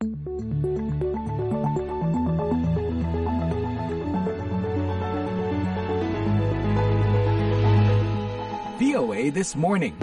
VOA This Morning.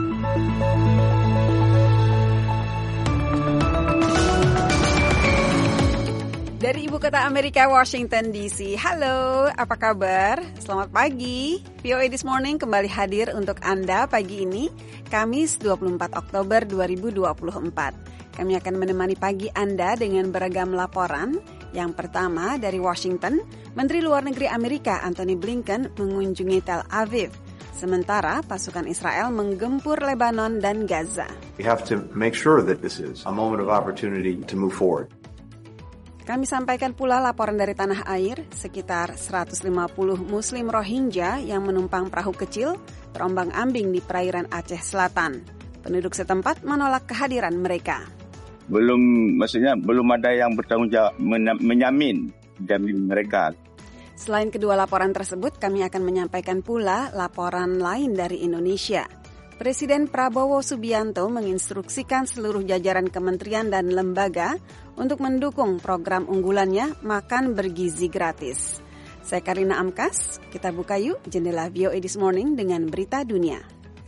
Dari Ibu Kota Amerika, Washington DC. Halo, apa kabar? Selamat pagi. VOA This Morning kembali hadir untuk Anda pagi ini, Kamis 24 Oktober 2024. Kami akan menemani pagi Anda dengan beragam laporan. Yang pertama dari Washington, Menteri Luar Negeri Amerika Antony Blinken mengunjungi Tel Aviv. Sementara pasukan Israel menggempur Lebanon dan Gaza. We have to make sure that this is a moment of opportunity to move forward. Kami sampaikan pula laporan dari tanah air, sekitar 150 Muslim Rohingya yang menumpang perahu kecil terombang-ambing di perairan Aceh Selatan. Penduduk setempat menolak kehadiran mereka. Belum ada yang bertanggung jawab menjamin mereka. Selain kedua laporan tersebut, kami akan menyampaikan pula laporan lain dari Indonesia. Presiden Prabowo Subianto menginstruksikan seluruh jajaran kementerian dan lembaga untuk mendukung program unggulannya Makan Bergizi Gratis. Saya Karina Amkas, kita buka yuk jendela VOA This Morning dengan berita dunia.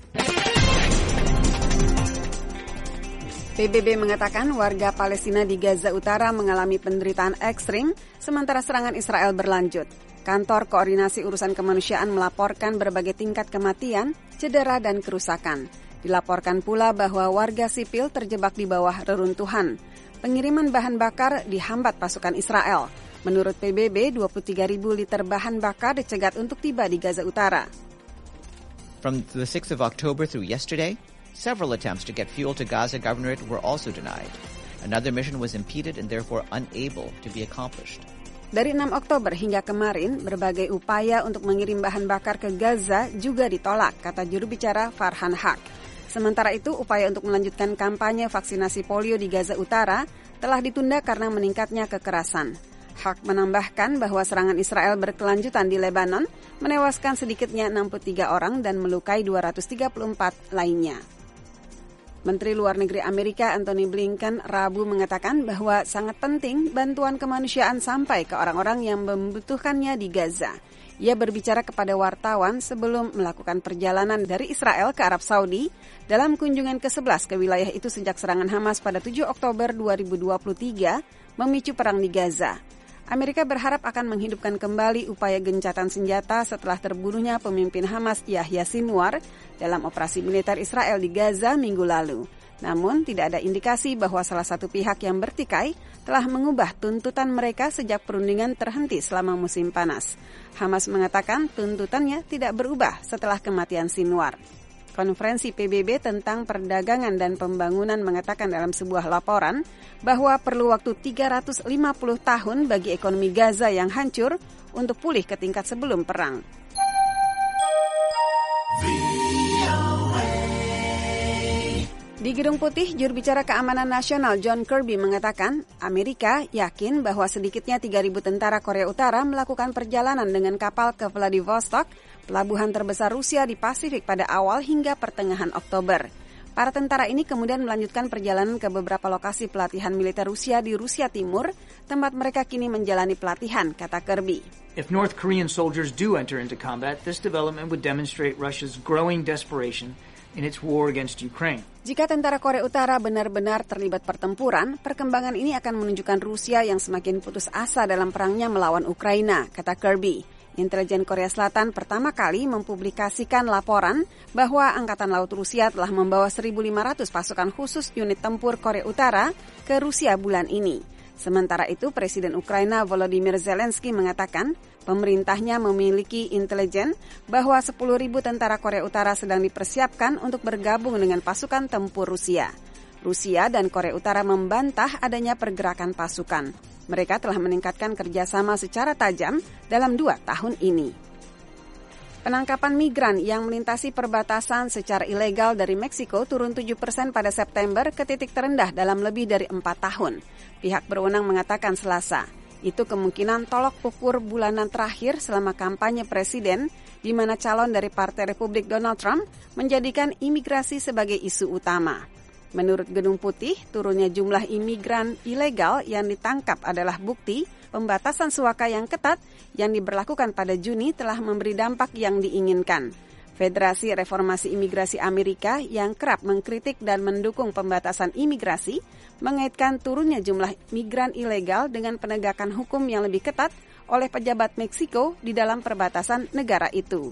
PBB mengatakan warga Palestina di Gaza Utara mengalami penderitaan ekstrim sementara serangan Israel berlanjut. Kantor Koordinasi Urusan Kemanusiaan melaporkan berbagai tingkat kematian, cedera, dan kerusakan. Dilaporkan pula bahwa warga sipil terjebak di bawah reruntuhan. Pengiriman bahan bakar dihambat pasukan Israel. Menurut PBB, 23.000 liter bahan bakar dicegat untuk tiba di Gaza Utara. From the 6th of October through yesterday, several attempts to get fuel to Gaza Governorate were also denied. Another mission was impeded and therefore unable to be accomplished. Dari 6 Oktober hingga kemarin, berbagai upaya untuk mengirim bahan bakar ke Gaza juga ditolak, kata juru bicara Farhan Haq. Sementara itu, upaya untuk melanjutkan kampanye vaksinasi polio di Gaza Utara telah ditunda karena meningkatnya kekerasan. Haq menambahkan bahwa serangan Israel berkelanjutan di Lebanon menewaskan sedikitnya 63 orang dan melukai 234 lainnya. Menteri Luar Negeri Amerika Antony Blinken Rabu mengatakan bahwa sangat penting bantuan kemanusiaan sampai ke orang-orang yang membutuhkannya di Gaza. Ia berbicara kepada wartawan sebelum melakukan perjalanan dari Israel ke Arab Saudi dalam kunjungan ke-11 ke wilayah itu sejak serangan Hamas pada 7 Oktober 2023 memicu perang di Gaza. Amerika berharap akan menghidupkan kembali upaya gencatan senjata setelah terbunuhnya pemimpin Hamas Yahya Sinwar dalam operasi militer Israel di Gaza minggu lalu. Namun, tidak ada indikasi bahwa salah satu pihak yang bertikai telah mengubah tuntutan mereka sejak perundingan terhenti selama musim panas. Hamas mengatakan tuntutannya tidak berubah setelah kematian Sinwar. Konferensi PBB tentang perdagangan dan pembangunan mengatakan dalam sebuah laporan bahwa perlu waktu 350 tahun bagi ekonomi Gaza yang hancur untuk pulih ke tingkat sebelum perang. Di Gedung Putih, juru bicara Keamanan Nasional John Kirby mengatakan Amerika yakin bahwa sedikitnya 3.000 tentara Korea Utara melakukan perjalanan dengan kapal ke Vladivostok, pelabuhan terbesar Rusia di Pasifik pada awal hingga pertengahan Oktober. Para tentara ini kemudian melanjutkan perjalanan ke beberapa lokasi pelatihan militer Rusia di Rusia Timur, tempat mereka kini menjalani pelatihan, kata Kirby. If North Korean soldiers do enter into combat, this development would demonstrate Russia's growing desperation in its war against Ukraine. Jika tentara Korea Utara benar-benar terlibat pertempuran, perkembangan ini akan menunjukkan Rusia yang semakin putus asa dalam perangnya melawan Ukraina, kata Kirby. Intelijen Korea Selatan pertama kali mempublikasikan laporan bahwa Angkatan Laut Rusia telah membawa 1.500 pasukan khusus unit tempur Korea Utara ke Rusia bulan ini. Sementara itu, Presiden Ukraina Volodymyr Zelensky mengatakan pemerintahnya memiliki intelijen bahwa 10.000 tentara Korea Utara sedang dipersiapkan untuk bergabung dengan pasukan tempur Rusia. Rusia dan Korea Utara membantah adanya pergerakan pasukan. Mereka telah meningkatkan kerjasama secara tajam dalam 2 tahun ini. Penangkapan migran yang melintasi perbatasan secara ilegal dari Meksiko turun 7% pada September ke titik terendah dalam lebih dari 4 tahun. Pihak berwenang mengatakan Selasa, itu kemungkinan tolok ukur bulanan terakhir selama kampanye presiden, di mana calon dari Partai Republik Donald Trump menjadikan imigrasi sebagai isu utama. Menurut Gedung Putih, turunnya jumlah imigran ilegal yang ditangkap adalah bukti pembatasan suaka yang ketat yang diberlakukan pada Juni telah memberi dampak yang diinginkan. Federasi Reformasi Imigrasi Amerika yang kerap mengkritik dan mendukung pembatasan imigrasi mengaitkan turunnya jumlah migran ilegal dengan penegakan hukum yang lebih ketat oleh pejabat Meksiko di dalam perbatasan negara itu.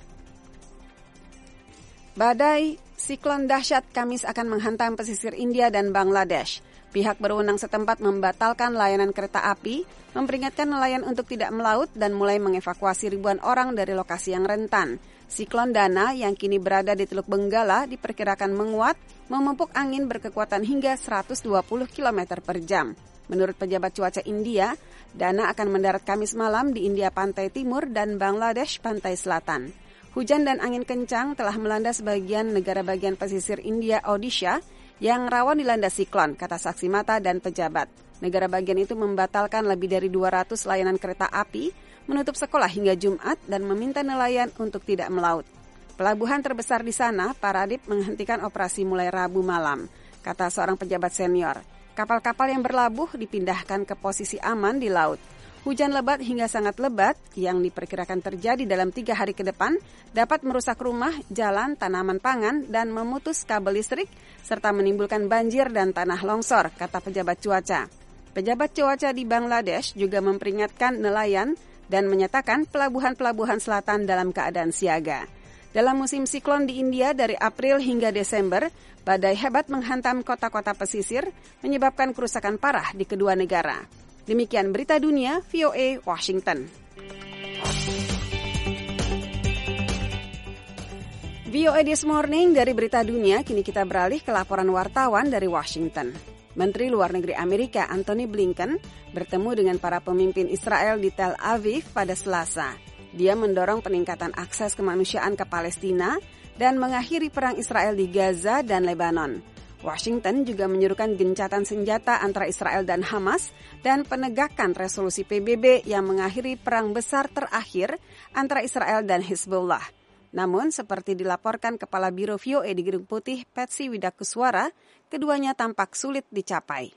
Badai siklon dahsyat Kamis akan menghantam pesisir India dan Bangladesh. Pihak berwenang setempat membatalkan layanan kereta api, memperingatkan nelayan untuk tidak melaut dan mulai mengevakuasi ribuan orang dari lokasi yang rentan. Siklon Dana yang kini berada di Teluk Benggala diperkirakan menguat, memupuk angin berkekuatan hingga 120 km per jam. Menurut pejabat cuaca India, Dana akan mendarat Kamis malam di India pantai timur dan Bangladesh pantai selatan. Hujan dan angin kencang telah melanda sebagian negara bagian pesisir India Odisha yang rawan dilanda siklon, kata saksi mata dan pejabat. Negara bagian itu membatalkan lebih dari 200 layanan kereta api, menutup sekolah hingga Jumat dan meminta nelayan untuk tidak melaut. Pelabuhan terbesar di sana, Paradip, menghentikan operasi mulai Rabu malam, kata seorang pejabat senior. Kapal-kapal yang berlabuh dipindahkan ke posisi aman di laut. Hujan lebat hingga sangat lebat yang diperkirakan terjadi dalam 3 hari ke depan dapat merusak rumah, jalan, tanaman pangan, dan memutus kabel listrik, serta menimbulkan banjir dan tanah longsor, kata pejabat cuaca. Pejabat cuaca di Bangladesh juga memperingatkan nelayan dan menyatakan pelabuhan-pelabuhan selatan dalam keadaan siaga. Dalam musim siklon di India dari April hingga Desember, badai hebat menghantam kota-kota pesisir, menyebabkan kerusakan parah di kedua negara. Demikian berita dunia, VOA Washington. VOA This Morning dari berita dunia, kini kita beralih ke laporan wartawan dari Washington. Menteri Luar Negeri Amerika Antony Blinken bertemu dengan para pemimpin Israel di Tel Aviv pada Selasa. Dia mendorong peningkatan akses kemanusiaan ke Palestina dan mengakhiri perang Israel di Gaza dan Lebanon. Washington juga menyuruhkan gencatan senjata antara Israel dan Hamas dan penegakan resolusi PBB yang mengakhiri perang besar terakhir antara Israel dan Hizbullah. Namun, seperti dilaporkan Kepala Biro VOA di Gedung Putih, Patsy Widakuswara, keduanya tampak sulit dicapai.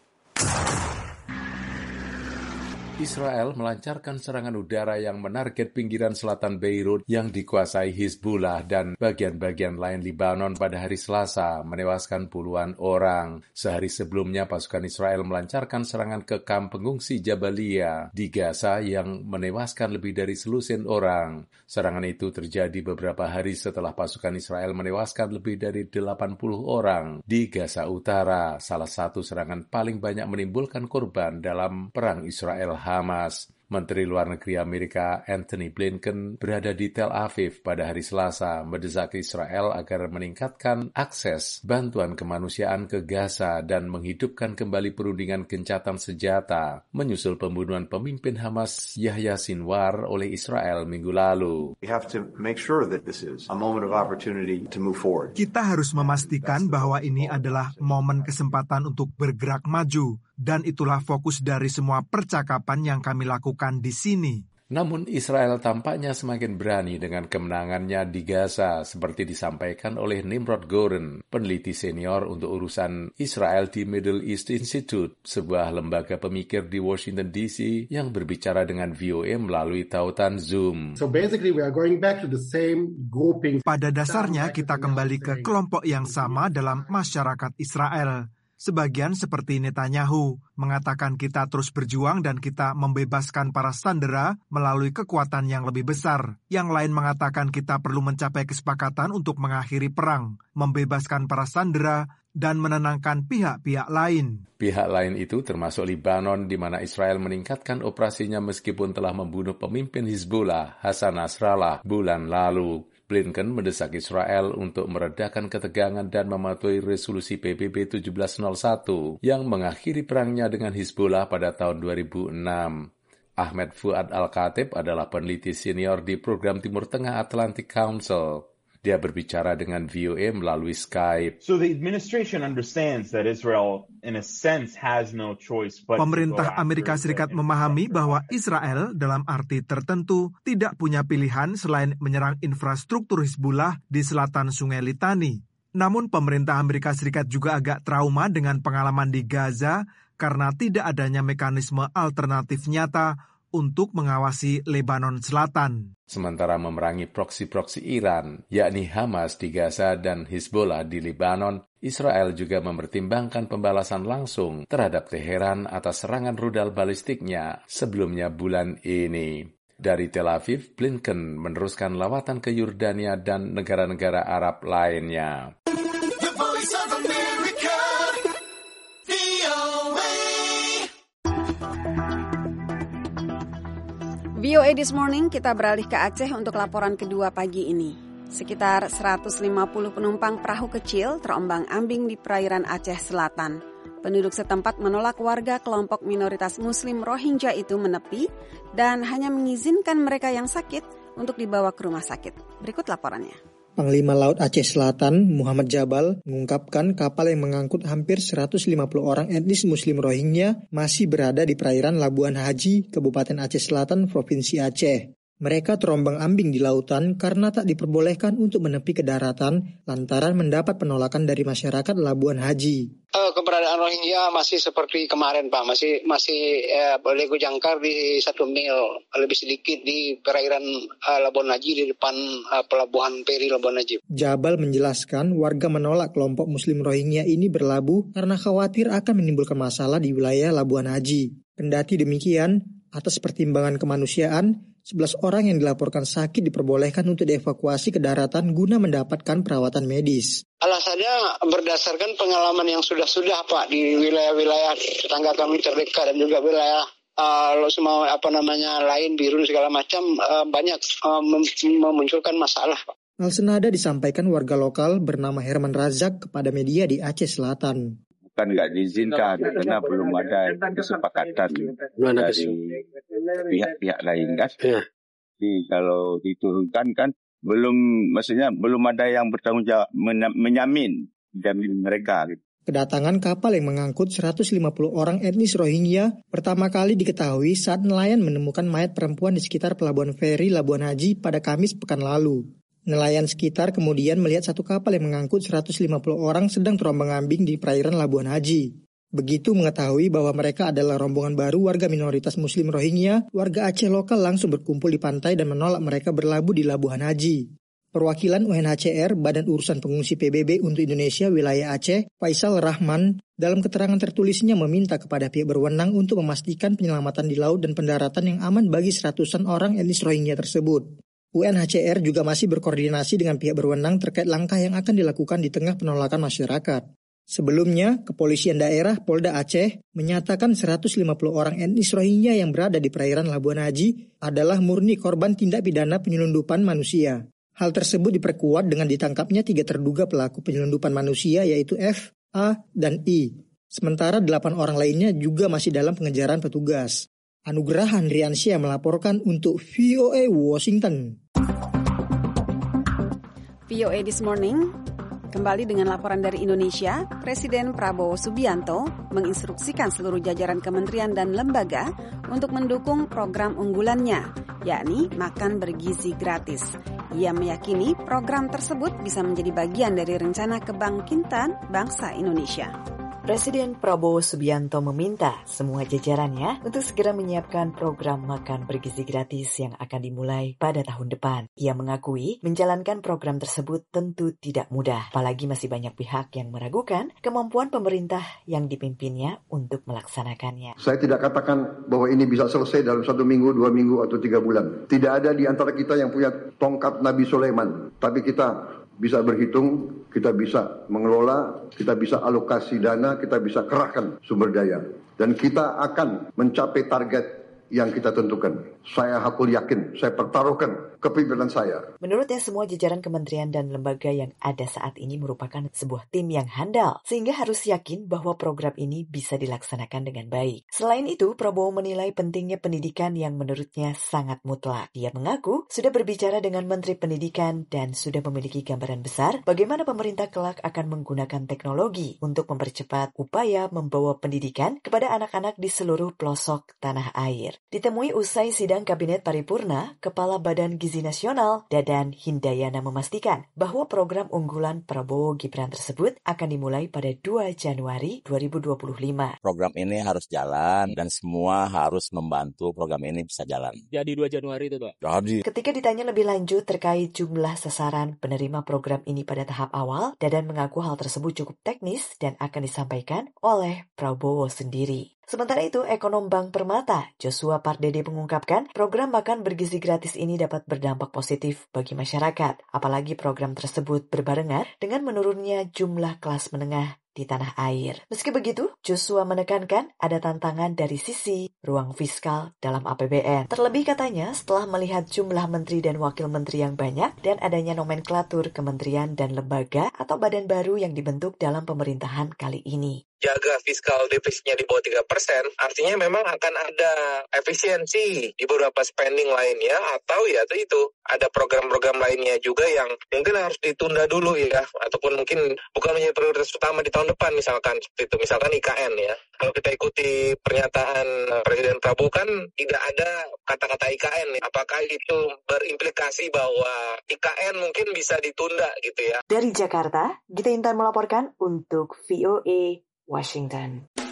Israel melancarkan serangan udara yang menarget pinggiran selatan Beirut yang dikuasai Hizbullah dan bagian-bagian lain Libanon pada hari Selasa, menewaskan puluhan orang. Sehari sebelumnya, pasukan Israel melancarkan serangan ke kamp pengungsi Jabalia di Gaza yang menewaskan lebih dari selusin orang. Serangan itu terjadi beberapa hari setelah pasukan Israel menewaskan lebih dari 80 orang di Gaza Utara, salah satu serangan paling banyak menimbulkan korban dalam perang Israel Hamas. Menteri Luar Negeri Amerika Antony Blinken berada di Tel Aviv pada hari Selasa, mendesak Israel agar meningkatkan akses bantuan kemanusiaan ke Gaza dan menghidupkan kembali perundingan gencatan senjata, menyusul pembunuhan pemimpin Hamas Yahya Sinwar oleh Israel minggu lalu. We have to make sure that this is a moment of opportunity to move forward. Kita harus memastikan bahwa ini adalah momen kesempatan untuk bergerak maju. Dan itulah fokus dari semua percakapan yang kami lakukan di sini. Namun Israel tampaknya semakin berani dengan kemenangannya di Gaza, seperti disampaikan oleh Nimrod Goren, peneliti senior untuk urusan Israel di Middle East Institute, sebuah lembaga pemikir di Washington DC yang berbicara dengan VOA melalui tautan Zoom. So basically we are going back to the same grouping. Pada dasarnya kita kembali ke kelompok yang sama dalam masyarakat Israel. Sebagian seperti Netanyahu mengatakan kita terus berjuang dan kita membebaskan para sandera melalui kekuatan yang lebih besar. Yang lain mengatakan kita perlu mencapai kesepakatan untuk mengakhiri perang, membebaskan para sandera, dan menenangkan pihak-pihak lain. Pihak lain itu termasuk Libanon, di mana Israel meningkatkan operasinya meskipun telah membunuh pemimpin Hizbullah, Hassan Nasrallah, bulan lalu. Blinken mendesak Israel untuk meredakan ketegangan dan mematuhi resolusi PBB 1701 yang mengakhiri perangnya dengan Hizbullah pada tahun 2006. Ahmed Fuad Al-Khatib adalah peneliti senior di program Timur Tengah Atlantic Council. Dia berbicara dengan VOA melalui Skype. So the administration understands that Israel, in a sense, has no choice but Pemerintah Amerika Serikat memahami bahwa Israel dalam arti tertentu tidak punya pilihan selain menyerang infrastruktur Hizbullah di selatan Sungai Litani. Namun pemerintah Amerika Serikat juga agak trauma dengan pengalaman di Gaza karena tidak adanya mekanisme alternatif nyata untuk mengawasi Lebanon Selatan. Sementara memerangi proksi-proksi Iran, yakni Hamas di Gaza dan Hizbollah di Lebanon, Israel juga mempertimbangkan pembalasan langsung terhadap Teheran atas serangan rudal balistiknya sebelumnya bulan ini. Dari Tel Aviv, Blinken meneruskan lawatan ke Yordania dan negara-negara Arab lainnya. VOA This Morning, kita beralih ke Aceh untuk laporan kedua pagi ini. Sekitar 150 penumpang perahu kecil terombang-ambing di perairan Aceh Selatan. Penduduk setempat menolak warga kelompok minoritas Muslim Rohingya itu menepi dan hanya mengizinkan mereka yang sakit untuk dibawa ke rumah sakit. Berikut laporannya. Panglima Laut Aceh Selatan, Muhammad Jabal, mengungkapkan kapal yang mengangkut hampir 150 orang etnis Muslim Rohingya masih berada di perairan Labuan Haji, Kabupaten Aceh Selatan, Provinsi Aceh. Mereka terombang-ambing di lautan karena tak diperbolehkan untuk menepi ke daratan lantaran mendapat penolakan dari masyarakat Labuan Haji. Keberadaan Rohingya masih seperti kemarin, Pak. Masih boleh jangkar di 1 mil lebih sedikit di perairan Labuan Haji di depan pelabuhan Peri Labuan Haji. Jabal menjelaskan warga menolak kelompok Muslim Rohingya ini berlabuh karena khawatir akan menimbulkan masalah di wilayah Labuan Haji. Kendati demikian, atas pertimbangan kemanusiaan, 11 orang yang dilaporkan sakit diperbolehkan untuk dievakuasi ke daratan guna mendapatkan perawatan medis. Alasannya berdasarkan pengalaman yang sudah Pak di wilayah-wilayah tetangga kami terdekat dan juga wilayah lain Birun segala macam banyak memunculkan masalah, Pak. Hal senada disampaikan warga lokal bernama Herman Razak kepada media di Aceh Selatan. Kan nggak diizinkan karena belum ada kesepakatan dari pihak-pihak lain kan. Jadi kalau diturunkan kan belum ada yang bertanggung jawab menjamin mereka. Kedatangan kapal yang mengangkut 150 orang etnis Rohingya pertama kali diketahui saat nelayan menemukan mayat perempuan di sekitar pelabuhan feri Labuan Haji pada Kamis pekan lalu. Nelayan sekitar kemudian melihat satu kapal yang mengangkut 150 orang sedang terombang-ambing di perairan Labuan Haji. Begitu mengetahui bahwa mereka adalah rombongan baru warga minoritas Muslim Rohingya, warga Aceh lokal langsung berkumpul di pantai dan menolak mereka berlabuh di Labuan Haji. Perwakilan UNHCR, Badan Urusan Pengungsi PBB untuk Indonesia Wilayah Aceh, Faisal Rahman, dalam keterangan tertulisnya meminta kepada pihak berwenang untuk memastikan penyelamatan di laut dan pendaratan yang aman bagi seratusan orang etnis Rohingya tersebut. UNHCR juga masih berkoordinasi dengan pihak berwenang terkait langkah yang akan dilakukan di tengah penolakan masyarakat. Sebelumnya, Kepolisian Daerah Polda Aceh menyatakan 150 orang etnis Rohingya yang berada di perairan Labuan Haji adalah murni korban tindak pidana penyelundupan manusia. Hal tersebut diperkuat dengan ditangkapnya 3 terduga pelaku penyelundupan manusia yaitu F, A, dan I. Sementara 8 orang lainnya juga masih dalam pengejaran petugas. Anugerah Handriansyah melaporkan untuk VOA Washington. VOA This Morning kembali dengan laporan dari Indonesia. Presiden Prabowo Subianto menginstruksikan seluruh jajaran kementerian dan lembaga untuk mendukung program unggulannya, yakni makan bergizi gratis. Ia meyakini program tersebut bisa menjadi bagian dari rencana kebangkitan bangsa Indonesia. Presiden Prabowo Subianto meminta semua jajarannya untuk segera menyiapkan program makan bergizi gratis yang akan dimulai pada tahun depan. Ia mengakui menjalankan program tersebut tentu tidak mudah, apalagi masih banyak pihak yang meragukan kemampuan pemerintah yang dipimpinnya untuk melaksanakannya. Saya tidak katakan bahwa ini bisa selesai dalam 1 minggu, 2 minggu, atau 3 bulan. Tidak ada di antara kita yang punya tongkat Nabi Sulaiman, tapi kita bisa berhitung, kita bisa mengelola, kita bisa alokasi dana, kita bisa kerahkan sumber daya. Dan kita akan mencapai target yang kita tentukan. Saya hakul yakin, saya pertaruhkan kepemimpinan saya. Menurutnya semua jajaran kementerian dan lembaga yang ada saat ini merupakan sebuah tim yang handal, sehingga harus yakin bahwa program ini bisa dilaksanakan dengan baik. Selain itu, Prabowo menilai pentingnya pendidikan yang menurutnya sangat mutlak. Dia mengaku sudah berbicara dengan Menteri Pendidikan dan sudah memiliki gambaran besar bagaimana pemerintah kelak akan menggunakan teknologi untuk mempercepat upaya membawa pendidikan kepada anak-anak di seluruh pelosok tanah air. Ditemui usai sidang Kabinet Paripurna, Kepala Badan Gizi Gizi Nasional, Dadan Hindayana memastikan bahwa program unggulan Prabowo Gibran tersebut akan dimulai pada 2 Januari 2025. Program ini harus jalan dan semua harus membantu program ini bisa jalan. Jadi 2 Januari itu, Pak? Jadi. Ketika ditanya lebih lanjut terkait jumlah sasaran penerima program ini pada tahap awal, Dadan mengaku hal tersebut cukup teknis dan akan disampaikan oleh Prabowo sendiri. Sementara itu, ekonom Bank Permata, Joshua Pardede mengungkapkan program makan bergizi gratis ini dapat berdampak positif bagi masyarakat, apalagi program tersebut berbarengan dengan menurunnya jumlah kelas menengah di tanah air. Meski begitu, Joshua menekankan ada tantangan dari sisi ruang fiskal dalam APBN. Terlebih katanya setelah melihat jumlah menteri dan wakil menteri yang banyak dan adanya nomenklatur kementerian dan lembaga atau badan baru yang dibentuk dalam pemerintahan kali ini. Jaga fiskal defisitnya di bawah 3%, artinya memang akan ada efisiensi di beberapa spending lainnya, atau ya itu ada program-program lainnya juga yang mungkin harus ditunda dulu ya, ataupun mungkin bukan menjadi prioritas utama di tahun depan, misalkan seperti itu, misalkan IKN ya. Kalau kita ikuti pernyataan Presiden Prabowo kan tidak ada kata-kata IKN ya. Apakah itu berimplikasi bahwa IKN mungkin bisa ditunda gitu ya? Dari Jakarta, Gita Intan melaporkan untuk VOA Washington.